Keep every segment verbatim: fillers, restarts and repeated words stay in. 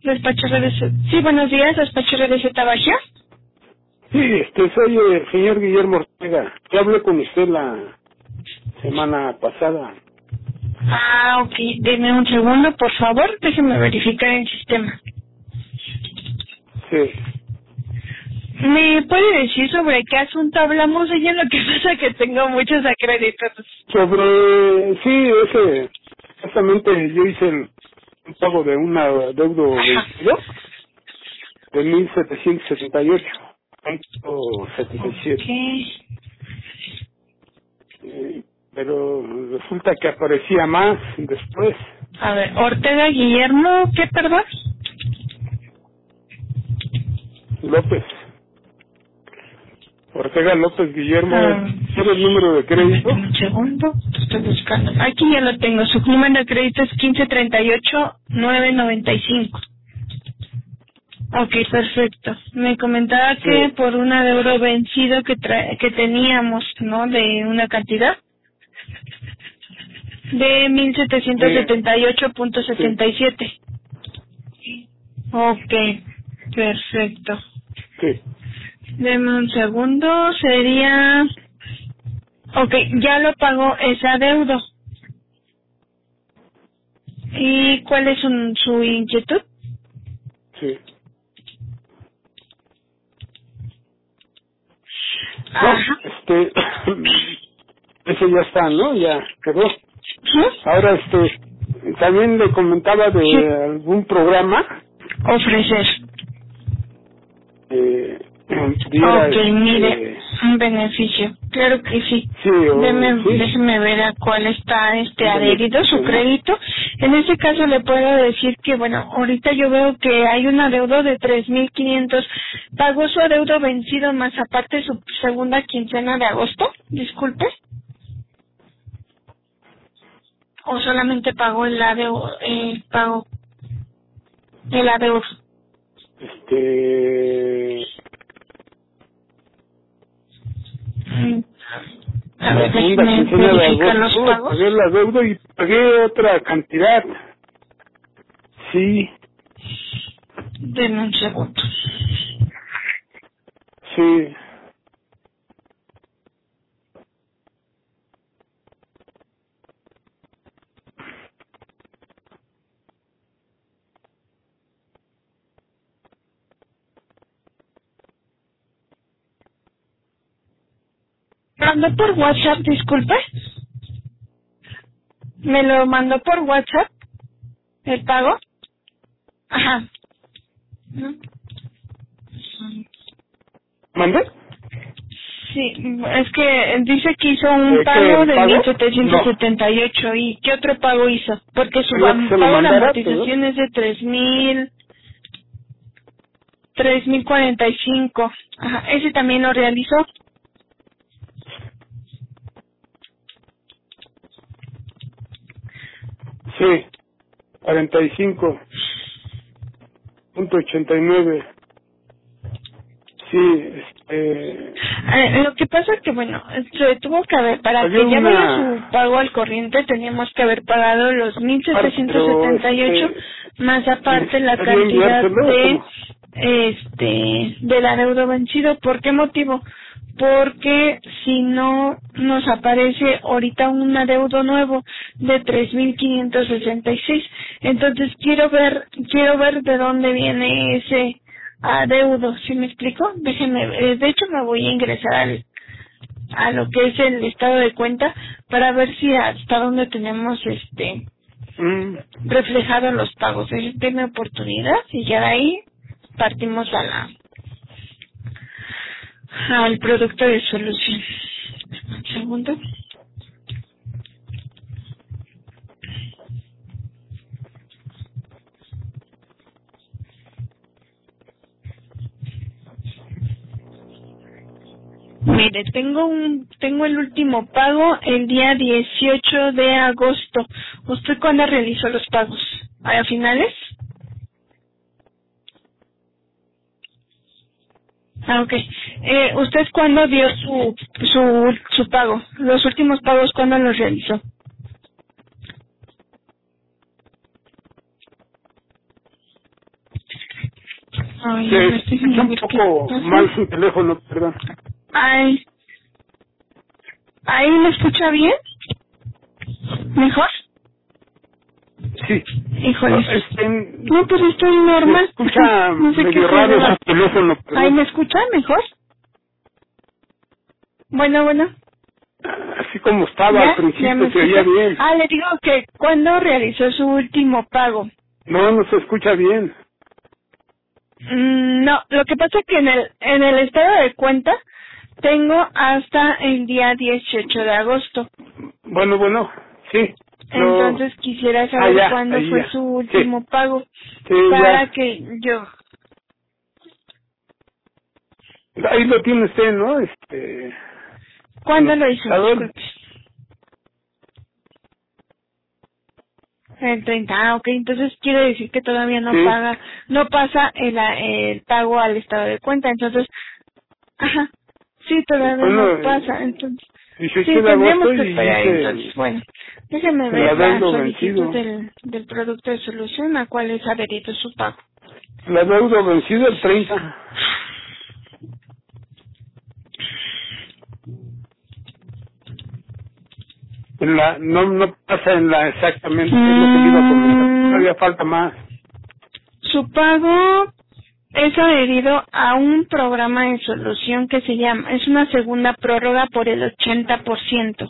Despacho R D Z. Sí, buenos días, despacho R D Z Bajío. Sí, este, soy el señor Guillermo Ortega. Yo hablé con usted la semana pasada. Ah, ok. Deme un segundo, por favor. Déjeme verificar el sistema. Sí. ¿Me puede decir sobre qué asunto hablamos? Ella, lo que pasa es que tengo muchos acréditos. Sobre... Sí, ese... Exactamente, yo hice el, un pago de una deuda vencido de mil setecientos setenta y ocho punto setenta y siete. Okay. Eh, pero resulta que aparecía más después. A ver, Ortega Guillermo, ¿qué, perdón? López. Ortega López Guillermo, Ah, ¿tiene el número de crédito? un segundo, estoy buscando. Aquí ya lo tengo. Su número de crédito es quince treinta y ocho nueve noventa y cinco. Ok, perfecto. Me comentaba que Sí. por un adeudo vencido que tra que teníamos, ¿no? De una cantidad de mil setecientos setenta y ocho punto setenta y siete. Sí. Ok, perfecto. Sí. Deme un segundo, sería... Ok, ya lo pagó ese adeudo. ¿Y cuál es su, su inquietud? Sí. No, Ajá. este... Eso ya está, ¿no? Ya quedó. ¿Sí? Ahora, este... También le comentaba de Sí. algún programa Ofrecer. eh, diera Ok, mire, este... un beneficio. Claro que sí. Sí, o... Deme, Sí. déjeme ver a cuál está este Un adherido, su beneficio, ¿no? crédito. En este caso le puedo decir que, bueno, ahorita yo veo que hay un adeudo de tres mil quinientos. ¿Pagó su adeudo vencido más aparte su segunda quincena de agosto? Disculpe. ¿O solamente pagó el adeudo, el pago, el adeudo? Este... Mm, A La ver, segunda déjeme quincena de verificar los agosto pagos. pagué la deuda y pagué otra cantidad. Sí, Denme un segundo. sí. ¿Mandó por WhatsApp, disculpe? ¿Me lo mandó por WhatsApp el pago? Ajá. ¿No? ¿Mandé? Sí, es que dice que hizo un ¿Eh, ¿Que pago el de pago? mil setecientos No. setenta y ocho. ¿Y qué otro pago hizo? Porque su ¿Quería que am- se lo pago de mandara todo? amortización es de tres mil, tres mil cuarenta y cinco. Ajá, ese también lo realizó. Sí, cuarenta y cinco punto ochenta y nueve. Sí, este... Eh, lo que pasa es que, bueno, se tuvo que haber, para Pagué que ya vaya su una pago al corriente, teníamos que haber pagado los mil parte, setecientos pero setenta y ocho este... más ¿Me aparte la gustaría cantidad enviárselo o de, cómo? este, del adeudo vencido. ¿Por qué motivo? Porque si no nos aparece ahorita un adeudo nuevo de tres mil quinientos sesenta y seis. Entonces quiero ver, quiero ver de dónde viene ese adeudo, ¿sí me explico? Déjenme, eh, de hecho me voy a ingresar al, a lo que es el estado de cuenta para ver si hasta dónde tenemos este Mm, reflejados los pagos. Es denme oportunidad y ya de ahí partimos a la al producto de solución. Un segundo. Mire, tengo un tengo el último pago el día dieciocho de agosto. ¿Usted cuándo realizó los pagos? ¿A finales? Ah, ok. Eh, ¿Usted cuándo dio su, su, su pago? ¿Los últimos pagos cuándo los realizó? Ay, Se no me estoy escucha un viendo poco qué- mal su teléfono, perdón. Ay, ¿ahí me escucha bien? ¿Mejor? Sí. Híjole. No, este, No, pues estoy se normal. escucha No sé qué medio raro será. su teléfono, ¿Ahí perdón. me escucha mejor? Bueno, bueno. Así como estaba ¿Ya? al ¿Ya principio, me se oía escucha? bien. Ah, le digo que ¿cuándo realizó su último pago? No, no se escucha bien. Mm, no, lo que pasa es que en el, en el estado de cuenta tengo hasta el día dieciocho de agosto. Bueno, bueno, sí. No. Entonces quisiera Ah, saber ya, cuándo ahí fue ya. su último Sí, pago sí, para ya. que yo... Ahí lo tiene usted, ¿no? Este... ¿Cuándo lo hizo? computador. Disculpe. El treinta, ah, ok, entonces quiere decir que todavía no Sí. paga, no pasa el, el pago al estado de cuenta, entonces, ajá, sí, todavía Bueno, no pasa, entonces, sí, dieciocho de tendríamos agosto que y esperar, dice entonces, bueno, déjeme el ver la adeudo solicitud vencido. del, del producto de solución a cuál es adherido su pago. El adeudo vencido el treinta. En la, no, no pasa en la exactamente, es lo que le iba a comentar. Mm, Todavía falta más. Su pago es adherido a un programa de solución que se llama, es una segunda prórroga por el ochenta por ciento.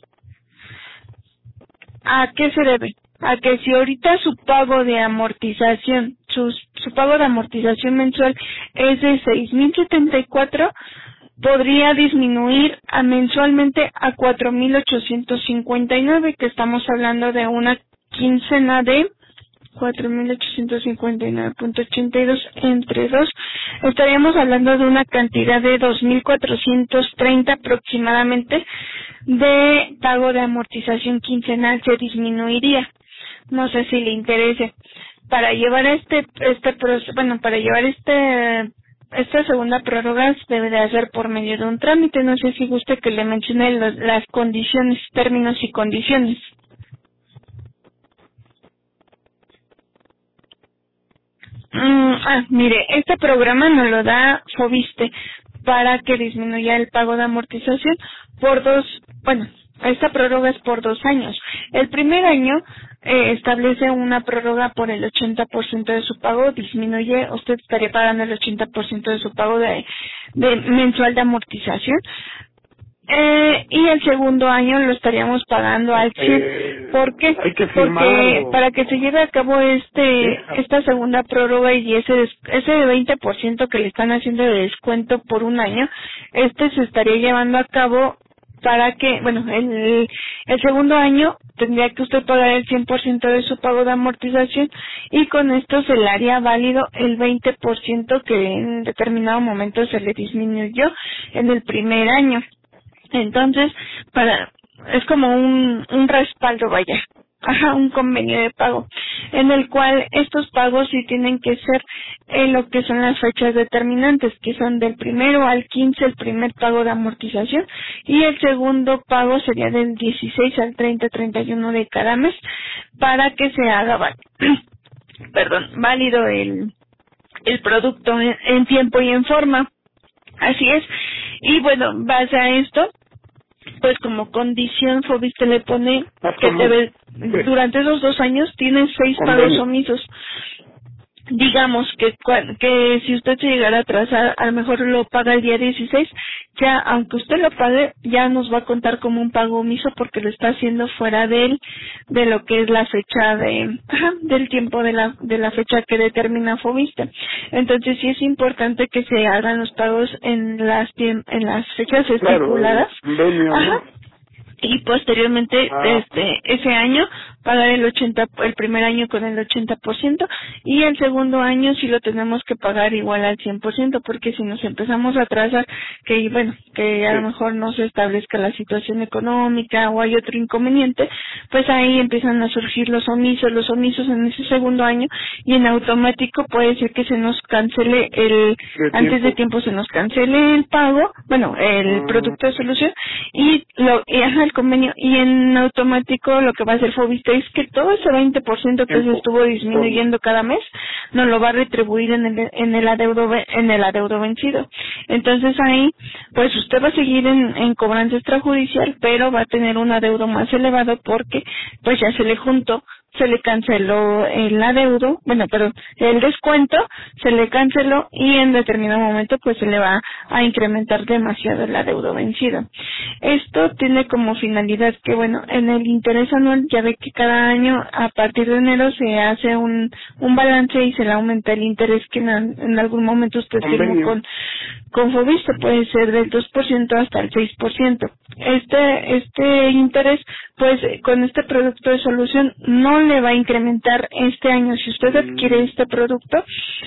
¿A qué se debe? A que si ahorita su pago de amortización, su, su pago de amortización mensual es de seis mil setenta y cuatro, podría disminuir a mensualmente a cuatro mil ochocientos cincuenta y nueve, que estamos hablando de una quincena de cuatro mil ochocientos cincuenta y nueve punto ochenta y dos entre dos, estaríamos hablando de una cantidad de dos mil cuatrocientos treinta aproximadamente de pago de amortización quincenal. Se disminuiría. No sé si le interese. Para llevar este este proceso, bueno, para llevar este esta segunda prórroga se debe de hacer por medio de un trámite. No sé si guste que le mencione los, las condiciones, términos y condiciones. Mm, ah, mire, este programa nos lo da Fobiste para que disminuya el pago de amortización por dos, bueno, esta prórroga es por dos años. El primer año eh, establece una prórroga por el ochenta por ciento de su pago, disminuye, usted estaría pagando el ochenta por ciento de su pago de, de mensual de amortización. Eh, y el segundo año lo estaríamos pagando al cien. Eh, ¿Por qué? hay que Porque firmarlo. para que se lleve a cabo este Deja. esta segunda prórroga y ese des- ese veinte por ciento que le están haciendo de descuento por un año, este se estaría llevando a cabo para que, bueno, el, el segundo año tendría que usted pagar el cien por ciento de su pago de amortización y con esto se le haría válido el veinte por ciento que en determinado momento se le disminuyó en el primer año. Entonces, para es como un, un respaldo, vaya, ajá, un convenio de pago, en el cual estos pagos sí tienen que ser en lo que son las fechas determinantes, que son del primero al quince el primer pago de amortización y el segundo pago sería del dieciséis al treinta, treinta y uno de cada mes para que se haga val- perdón, válido el, el producto en, en tiempo y en forma. Así es. Y bueno, base a esto, pues como condición Fobiste le pone que debe, durante esos dos años tiene seis pagos omisos. Digamos que cua- que si usted se llegara a atrasar, a lo mejor lo paga el día dieciséis, ya aunque usted lo pague, ya nos va a contar como un pago omiso porque lo está haciendo fuera de él, de lo que es la fecha de, ajá, del tiempo de la de la fecha que determina Fobiste. Entonces sí es importante que se hagan los pagos en las tiem- en las fechas estipuladas. Claro, Ajá. Y posteriormente ah. este ese año pagar el ochenta, el primer año con el ochenta por ciento y el segundo año sí lo tenemos que pagar igual al cien por ciento, porque si nos empezamos a atrasar, que bueno, que a lo mejor no se establezca la situación económica o hay otro inconveniente, pues ahí empiezan a surgir los omisos, los omisos en ese segundo año y en automático puede ser que se nos cancele el, ¿Qué antes tiempo? de tiempo se nos cancele el pago, bueno, el Mm. producto de solución y lo, y ajá, el convenio, y en automático lo que va a hacer Fobiste es que todo ese veinte por ciento que se Tiempo. estuvo disminuyendo cada mes nos lo va a retribuir en el en el adeudo en el adeudo vencido. Entonces ahí pues usted va a seguir en, en cobranza extrajudicial, pero va a tener un adeudo más elevado porque pues ya se le juntó, se le canceló el adeudo, bueno, pero el descuento se le canceló y en determinado momento pues se le va a incrementar demasiado el adeudo vencido. Esto tiene como finalidad que, bueno, en el interés anual ya ve que cada año a partir de enero se hace un un balance y se le aumenta el interés que en, en algún momento usted firmó con con Foviste, puede ser del dos por ciento hasta el seis por ciento. Este este interés, pues con este producto de solución no le va a incrementar este año. Si usted adquiere este producto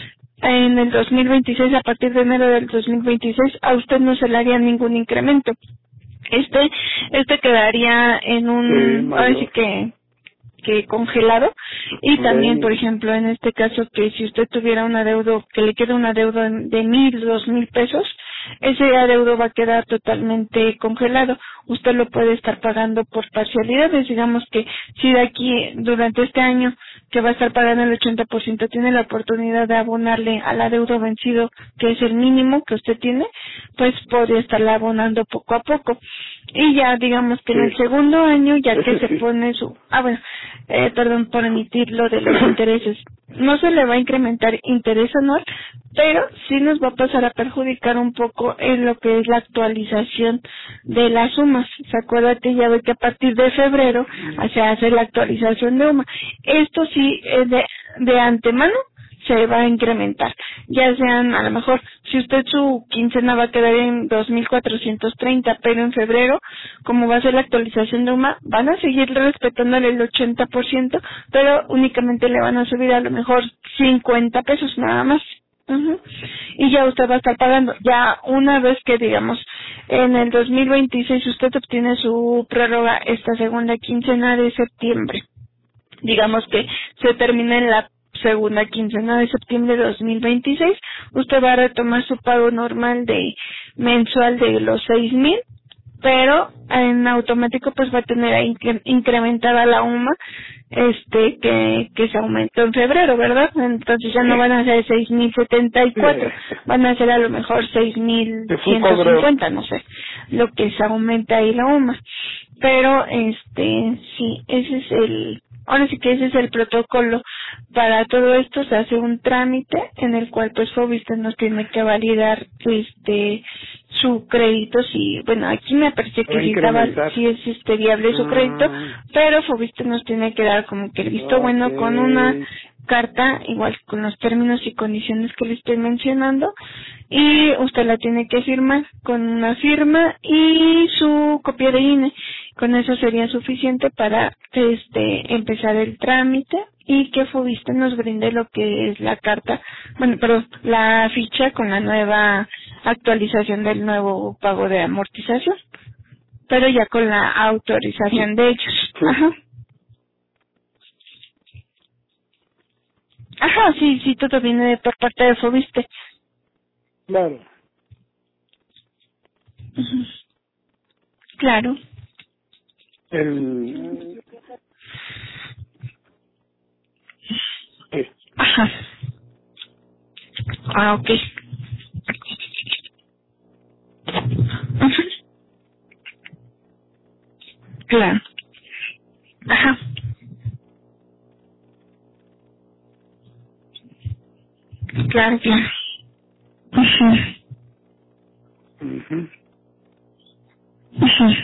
en el dos mil veintiséis, a partir de enero del dos mil veintiséis, a usted no se le haría ningún incremento. Este este quedaría en un, sí, ahora sí que que congelado, y también, por ejemplo, en este caso, que si usted tuviera un adeudo, que le queda un adeudo de mil, dos mil pesos, ese adeudo va a quedar totalmente congelado. Usted lo puede estar pagando por parcialidades. Digamos que si de aquí, durante este año, que va a estar pagando el ochenta por ciento, tiene la oportunidad de abonarle al adeudo vencido, que es el mínimo que usted tiene, pues podría estarla abonando poco a poco. Y ya, digamos que sí, en el segundo año, ya que se pone su... Ah, bueno, eh, perdón por emitir lo de los intereses. No se le va a incrementar interés anual, pero sí nos va a pasar a perjudicar un poco en lo que es la actualización de las sumas. ¿Se acuerda que ya ve que a partir de febrero se hace la actualización de UMA? Esto sí, eh, de, de antemano se va a incrementar. Ya sean, a lo mejor, si usted su quincena va a quedar en dos mil cuatrocientos treinta, pero en febrero, como va a ser la actualización de UMA, van a seguir respetándole el ochenta por ciento, pero únicamente le van a subir a lo mejor cincuenta pesos nada más. Uh-huh. Y ya usted va a estar pagando. Ya una vez que, digamos, en el dos mil veintiséis usted obtiene su prórroga esta segunda quincena de septiembre, digamos que se termina en la segunda quincena de septiembre de dos mil veintiséis, usted va a retomar su pago normal de mensual de los seis mil, pero en automático pues va a tener ahí incrementada la UMA este que que se aumentó en febrero, ¿verdad? Entonces ya no van a ser seis mil setenta y cuatro, van a ser a lo mejor seis mil ciento cincuenta, no sé, lo que se aumenta ahí la UMA. Pero este sí, ese es el Ahora sí que ese es el protocolo. Para todo esto se hace un trámite en el cual pues Foviste nos tiene que validar este su crédito. Si, bueno, aquí me parece que sí estaba, si es este viable su crédito, pero Foviste nos tiene que dar como que el visto bueno okay. con una carta, igual con los términos y condiciones que le estoy mencionando, y usted la tiene que firmar con una firma y su copia de I N E. Con eso sería suficiente para este empezar el trámite y que Foviste nos brinde lo que es la carta, bueno, pero la ficha con la nueva actualización del nuevo pago de amortización, pero ya con la autorización de ellos. Ajá. Ajá, sí, sí, todo viene de por parte de Foviste. Claro. Uh-huh. Claro. El... ¿Qué? Ajá. Ah, ok. Uh-huh. Claro. Ajá. Claro, claro. Uh-huh. Uh-huh. Uh-huh.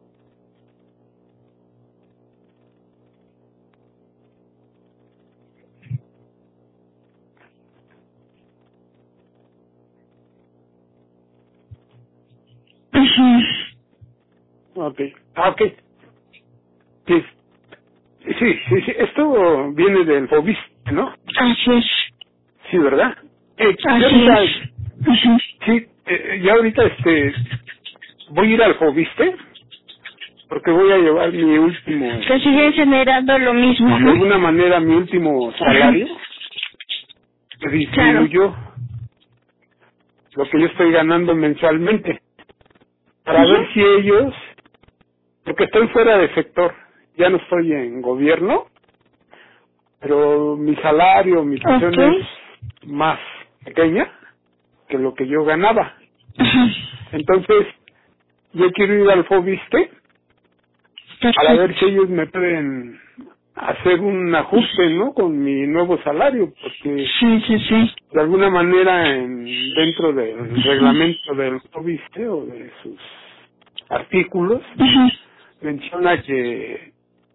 Okay, ah, okay. Sí, sí, sí, sí, esto viene del Foviste, ¿no? Así es. Sí, ¿verdad? Eh, Así ahorita, es. Uh-huh. Sí, eh, ya ahorita este, voy a ir al Foviste, porque voy a llevar mi último... Que sigue generando lo mismo, ¿no? De alguna manera mi último salario, que disminuyó claro. lo que yo estoy ganando mensualmente, para uh-huh. ver si ellos, porque estoy fuera de sector, ya no estoy en gobierno, pero mi salario, mi pensión Okay. es más pequeña que lo que yo ganaba. Ajá. Entonces, yo quiero ir al Fobiste para ver Perfecto. si ellos me pueden hacer un ajuste, ¿no? Con mi nuevo salario, porque Sí, sí, sí. de alguna manera en, dentro del reglamento del Fobiste o de sus artículos Ajá. menciona que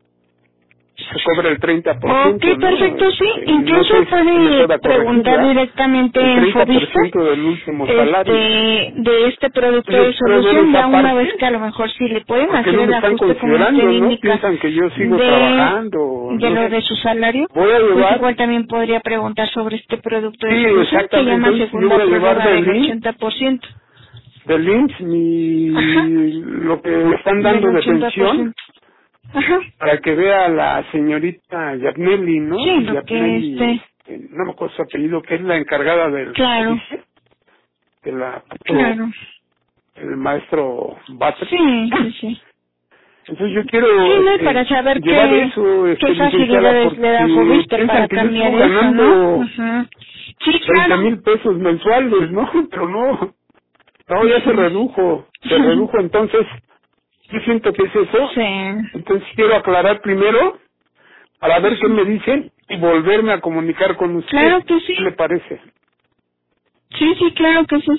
se cobra el treinta por Ok, ciento, ¿no? perfecto, sí. Este, no Incluso sé si me puede pueda corregir, preguntar ¿verdad? directamente El en treinta por Fobiste ciento del último este, salario. de este producto Yo de quiero ver solución, ya esa una vez parte, que a lo mejor sí le pueden porque hacer no el me están ajuste como usted considerando, ¿no? indica Piensan que yo sigo de, trabajando, de no lo sé. de su salario, Voy a pues llevar, igual también podría preguntar sobre este producto de sí, solución que exactamente, llama entonces yo segunda voy a llevar prórroga del del link, ochenta por ciento. del link, Ajá, mi, lo que me están del dando de ochenta por pensión, ciento. Ajá, para que vea la señorita Yatneli, ¿no? sí, lo que Yatneli, este, este, no me acuerdo su apellido, que es la encargada del claro, Fobiste, que la puso claro. el maestro Batres. Sí, sí, sí. Entonces yo Sí, quiero no, y este, para saber llevar qué, eso, qué este, licenciada, facilidades le da porque Fobiste piensan para que yo cambiar sigo eso, ¿no? ganando Ajá. Sí, treinta claro. mil pesos mensuales, ¿no? Pero no, no, ya se Ujú. redujo, se redujo, entonces yo siento que es eso. Sí, Entonces quiero aclarar primero para ver qué me dicen y volverme a comunicar con usted. claro que sí. ¿Qué le parece? Sí, sí, claro que sí.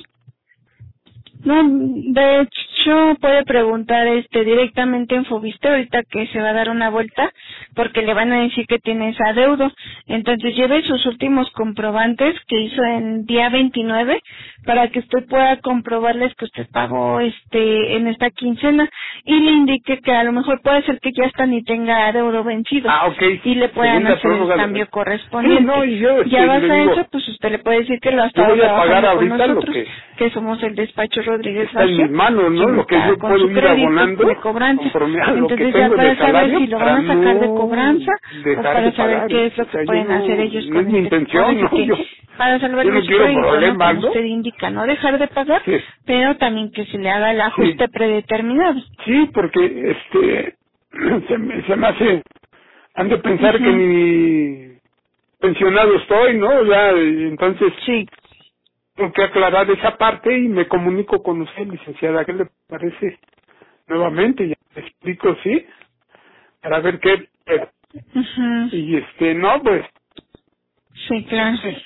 No, de hecho puede preguntar este directamente en Fobiste ahorita que se va a dar una vuelta porque le van a decir que tiene ese adeudo. Entonces lleve sus últimos comprobantes que hizo en día veintinueve para que usted pueda comprobarles que usted pagó este en esta quincena y le indique que a lo mejor puede ser que ya hasta ni tenga adeudo vencido Ah, ok, y le puedan segunda hacer el prórroga. De... cambio Sí, no, correspondiente. y yo Ya este, le basa digo, eso, pues usted le puede decir que lo ha yo estado voy a pagar trabajando con ahorita lo nosotros, que que somos el despacho Rodríguez está en Valle, mis manos, ¿no? quien Lo que está yo con puedo su ir crédito abonando de cobranza. conforme a lo que Entonces ya tengo de para saber salario si lo van para a sacar de no cobranza o dejar de para saber pagar. qué es O lo que sea, yo pueden hacer no, ellos no es con mi este. Ahora intención, sí ¿no? que Yo, para yo salvarle no su quiero crédito, ¿no? problemas, Como ¿no? usted indica, no dejar de pagar, Sí, pero también que se le haga el sí, ajuste predeterminado. sí, porque este, se me, se me hace, han de pensar que Ujú. ni pensionado estoy, ¿no? Ya, entonces Sí, tengo que aclarar esa parte y me comunico con usted, licenciada. ¿Qué le parece? Nuevamente, ya le explico, sí, para ver qué... eh, ujú. y este, no, pues, Sí, claro. sí,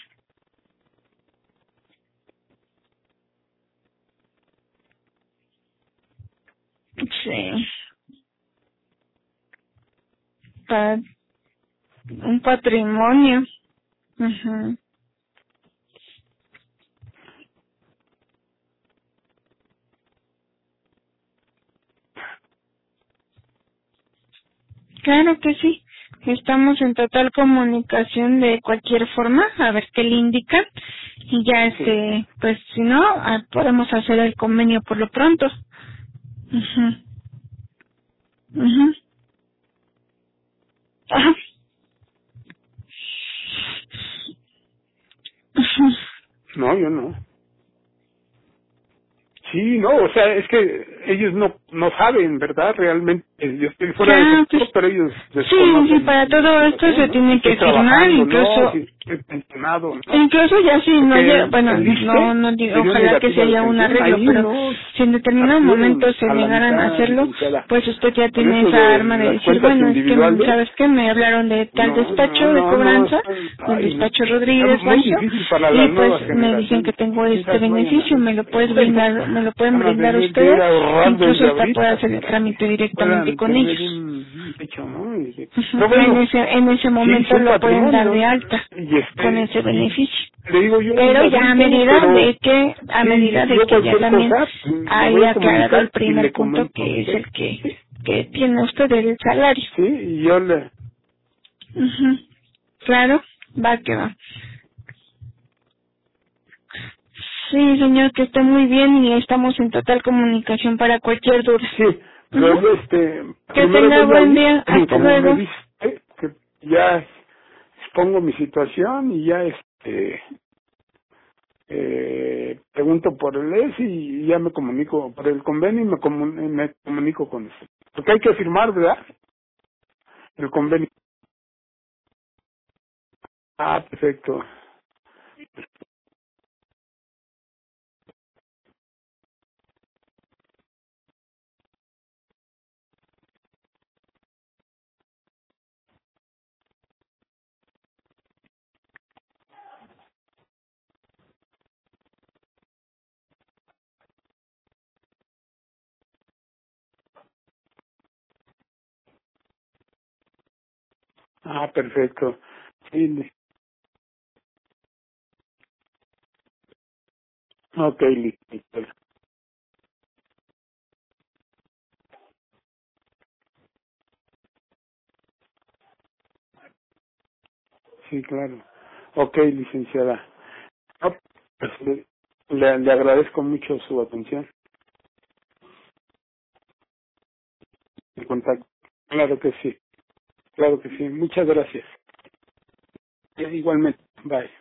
Sí, para un patrimonio. Ujú. Claro que sí. Estamos en total comunicación de cualquier forma, a ver qué le indican. Y ya, sí. este, pues si no, ah, podemos hacer el convenio por lo pronto. Mhm. Mhm. Ajá. Ujú. No, yo no. Sí, no, o sea, es que ellos no no saben, ¿verdad? Realmente, eh, yo estoy fuera del Ya, pues, sector, pero ellos sí, sí, desconocen para mi todo esto situación, se ¿no? Si tiene estoy que firmar, trabajando, no, incluso si estoy pensionado, no. incluso ya si no Porque llega, el, bueno, el no, ISSSTE no digo, me dio ojalá que se negativa de haya un pensión, arreglo, ahí pero no si en determinado momento partieron se a la negaran a mitad, hacerlo, licenciada. pues usted ya Por tiene eso esa de arma de las decir, cuentas bueno, es que, individuales, ¿sabes qué? Me hablaron de tal no, no, despacho de no, no, cobranza, está, del ay, no. despacho Está Rodríguez muy Baixo, difícil para y las pues nuevas me dicen que generaciones. tengo este Quizás vayan a beneficio, ver, me lo pero puedes bueno, brindar, me lo pueden van a brindar tener que ir ustedes, ahorrando incluso desde hasta puede ahorita hacer el para que trámite directamente puedan con tener ellos. un un techo, ¿no? Y de- Ujú. pero En bueno, ese, en ese sí hice momento un lo pueden dar patrimonio de alta y con este, ese y beneficio. le digo yo Pero lo ya a adulto, medida pero de que, a medida sí, de yo que ya cualquier también cosa mm, me voy haya a aclarado el comunicar y primer le punto comento a que es usted. el que, Sí, que tiene usted el salario. sí, y yo le, Ujú. Claro, va que va. Sí, señor, que esté muy bien y estamos en total comunicación para cualquier duda. sí, pero Ujú. yo este, Que primero tenga voy a buen ir, día. Hasta como me luego. dice, eh, que ya expongo mi situación y ya este, eh, pregunto por el E S y ya me comunico por el convenio y me, comun- me comunico con usted. Porque hay que firmar, ¿verdad? El convenio. Ah, perfecto. Ah, perfecto. Sí, li- ok, listo. Sí, claro. Ok, licenciada. Ah, pues, le, le, le agradezco mucho su atención y contacto. Claro que sí, claro que sí. Muchas gracias. Eh, Igualmente. Bye.